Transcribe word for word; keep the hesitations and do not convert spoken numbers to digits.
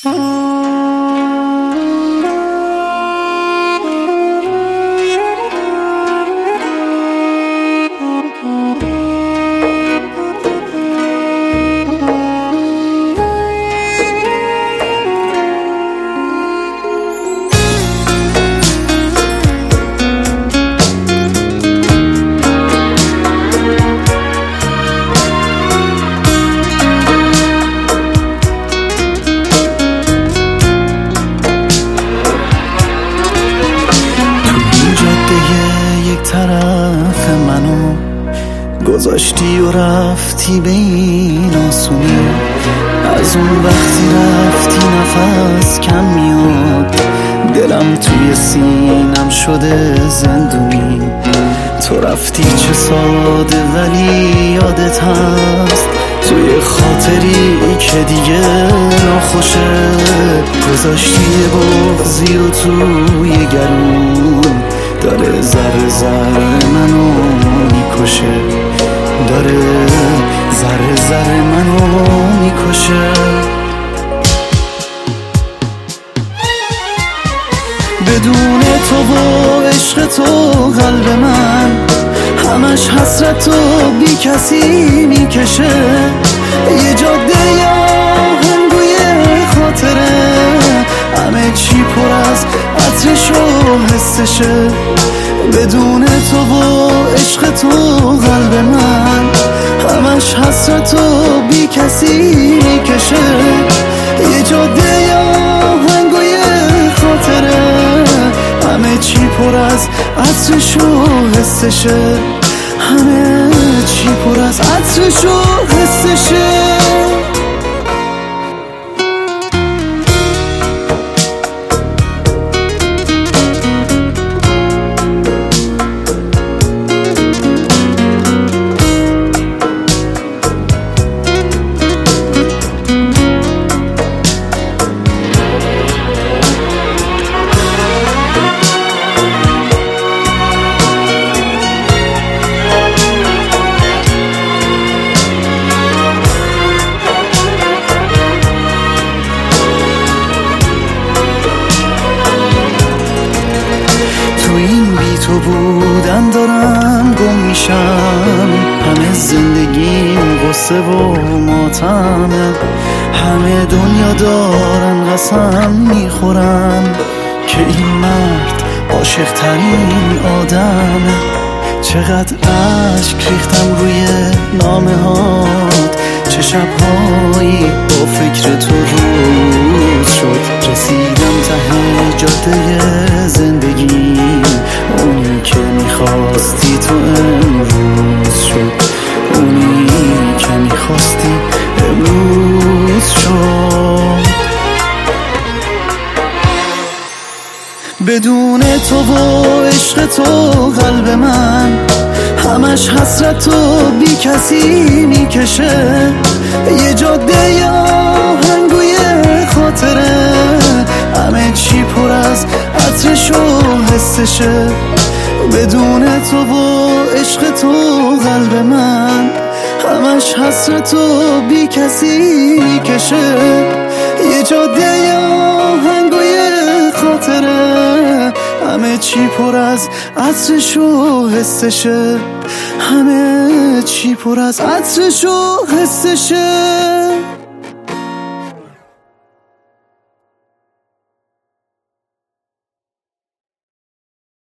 طرف منو گذاشتی و رفتی به این آسونی، از اون وقتی رفتی نفس کم میاد، دلم توی سینم شده زندونی. تو رفتی چه ساده ولی یادت هست، توی خاطری که دیگه ناخوشه، گذاشتی بغضی و توی گلون داره ذره ذره منو میکشه، داره ذره ذره منو میکشه. بدون تو و عشق تو قلب من همش حسرت و بی کسی میکشه، یه جاده یا هنگوی خاطره، همه چی پر از عطرش و حسشه. بدون تو و عشق تو قلب من همش حسرت و بی کسی میکشه، یه جاده یا هنگوی خاطره، همه چی پر از عطرش و حسشه، همه چی پر از عطرش و حسشه. تو بودن دارم گم میشم، همه زندگیم غصه و ماتمه، همه دنیا دارن قسم میخورن که این مرد عاشق ترین آدمه. چقدر عشق ریختم روی نامه هات، چه شبهایی با فکر تو روز شد، رسیدم ته جاده زندگیم، اونی که میخواستی تو امروز شد، اونی که میخواستی امروز شد. بدون تو و عشق تو قلب من همش حسرت و بی کسی میکشه، یه جاده یا هنگوی خاطره، همه چی پر از عطرش و حسشه. بدون تو و عشق تو قلب من همش حسرت و بی کسی میکشه، یه جاده یا هنگوی خاطره، همه چی پر از عطرش و حسشه، همه چی پر از عطرش و حسشه.